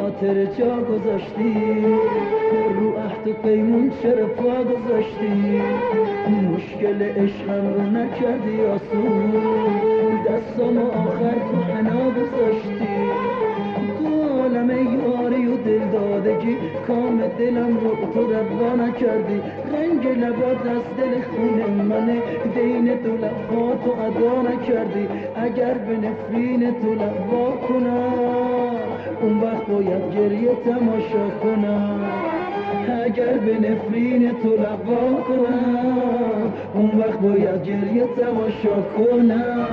خاطر جا گذاشتی، رو عهد و پیمون چرا پا گذاشتی؟ مشکل عشقم رو نکردی آسون، دستام آخر تو حنا گذاشتی. تو عالم یاری و دلدادگی کام دلم رو تو روا نکردی. رنگ لبات از دل خون منه، دین تو لباتو ادا نکردی. اگر به نفرین تو لبا کنم، اون وقت باید گریه تماشا کنم. اگر به نفرین تو لبا کنم، اون وقت باید گریه تماشا کنم.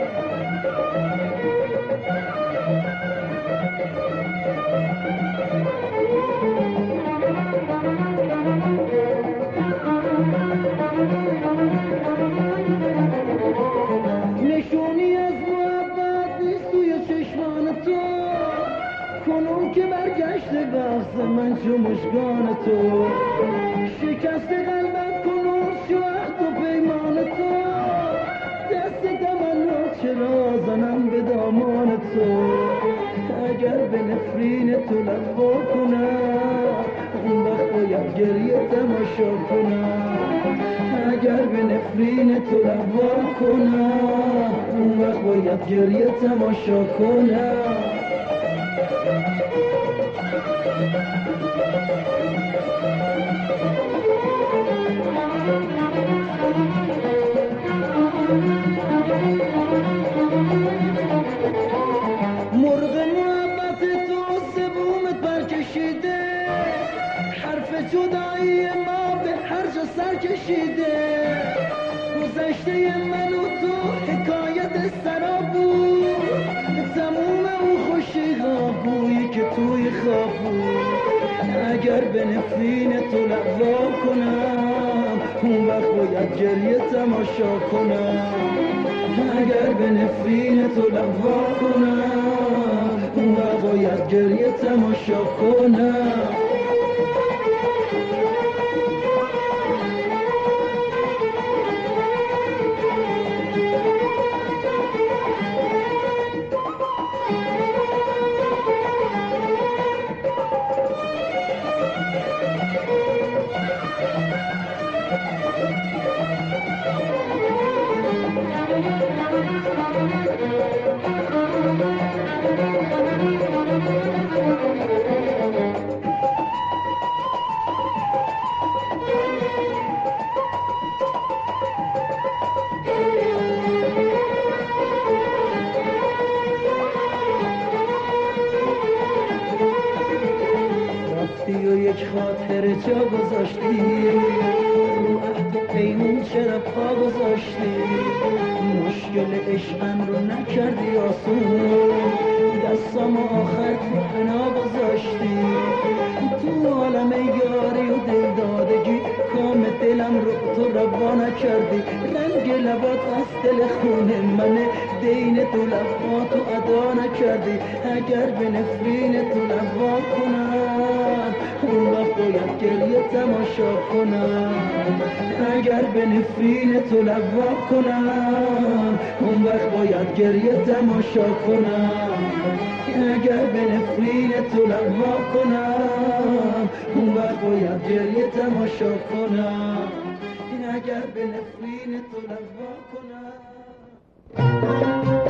نشونی از محبت نیست توی چشمان تو، کنون که برگشته بخت من چو مشگان تو. شکست قلبت کنون شو عهد و پیمان تو، دست تمنا چرا زنم به دامان تو. اگر به نفرین تو لبا کنم، اون وقت باید گریه تماشا کنم. اگر به نفرین تو لبا کنم، اون وقت باید گریه تماشا کنم. مرغ محبت تو زبونت برکشیده، حرف جدایی ما به هر جا سر کشیده. گذشته من و تو حکایت سراب بود، تموم اون خوشی ها گویی که توی خواب بود. اگر به نفرین تو لبا کنم، اون وقت باید گریه تماشا کنم. اگر به نفرین تو لبا کنم، اون وقت باید گریه تماشا کنم. رفتی و یک خاطر جا گذاشتی، رو عهد و پیمون چرا پا گذاشتی؟ مشکل عشقم رو نکردی آسون، دستام آخر تو حنا گذاشتی. تو عالم یاری و دلدادگی کام دلم رو تو روا نکردی. رنگ لبات از دل خون منه، دین تو لباتو ادا نکردی. اگر به نفرین تو لبا کنم، اون وقت باید گریه تماشا کنم. اگر به نفرین تو لبا کنم، اون وقت باید گریه تماشا کنم. اگر به نفرین تو لبا کنم، اون وقت باید گریه تماشا کنم. اگر به نفرین تو لبا کنم.